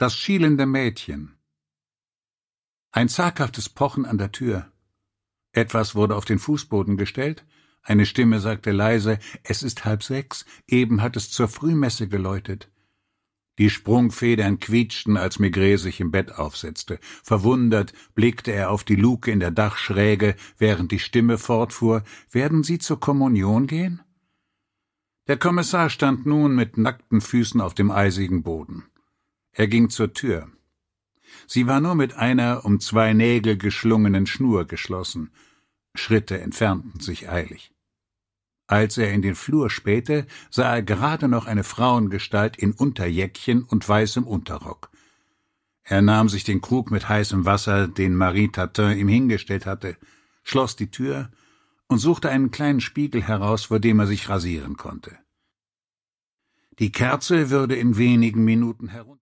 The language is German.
Das schielende Mädchen. Ein zaghaftes Pochen an der Tür. Etwas wurde auf den Fußboden gestellt. Eine Stimme sagte leise: »Es ist 5:30, eben hat es zur Frühmesse geläutet.« Die Sprungfedern quietschten, als Maigret sich im Bett aufsetzte. Verwundert blickte er auf die Luke in der Dachschräge, während die Stimme fortfuhr: »Werden Sie zur Kommunion gehen?« Der Kommissar stand nun mit nackten Füßen auf dem eisigen Boden. Er ging zur Tür. Sie war nur mit einer um 2 Nägel geschlungenen Schnur geschlossen. Schritte entfernten sich eilig. Als er in den Flur spähte, sah er gerade noch eine Frauengestalt in Unterjäckchen und weißem Unterrock. Er nahm sich den Krug mit heißem Wasser, den Marie Tatin ihm hingestellt hatte, schloss die Tür und suchte einen kleinen Spiegel heraus, vor dem er sich rasieren konnte. Die Kerze würde in wenigen Minuten herunter